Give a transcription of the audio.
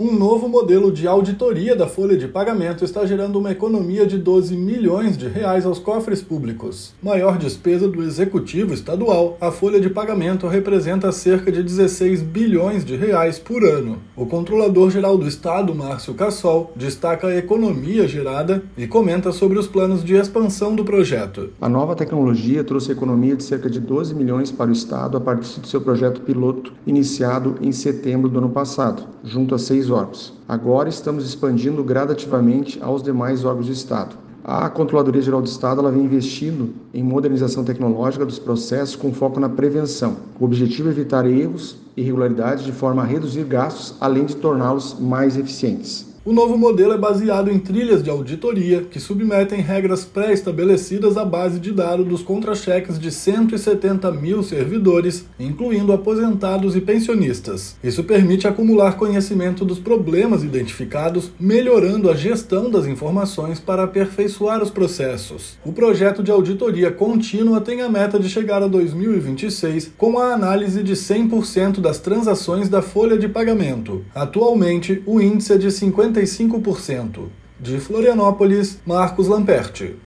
Um novo modelo de auditoria da folha de pagamento está gerando uma economia de 12 milhões de reais aos cofres públicos. Maior despesa do executivo estadual, a folha de pagamento representa cerca de 16 bilhões de reais por ano. O controlador-geral do estado, Márcio Cassol, destaca a economia gerada e comenta sobre os planos de expansão do projeto. A nova tecnologia trouxe economia de cerca de 12 milhões para o estado a partir do seu projeto piloto iniciado em setembro do ano passado, junto a 6 órgãos. Agora estamos expandindo gradativamente aos demais órgãos do Estado. A Controladoria Geral do Estado ela vem investindo em modernização tecnológica dos processos com foco na prevenção. O objetivo é evitar erros e irregularidades de forma a reduzir gastos, além de torná-los mais eficientes. O novo modelo é baseado em trilhas de auditoria que submetem regras pré-estabelecidas à base de dados dos contra-cheques de 170 mil servidores, incluindo aposentados e pensionistas. Isso permite acumular conhecimento dos problemas identificados, melhorando a gestão das informações para aperfeiçoar os processos. O projeto de auditoria contínua tem a meta de chegar a 2026 com a análise de 100% das transações da folha de pagamento. Atualmente, o índice é de 55%. De Florianópolis, Marcos Lamperti.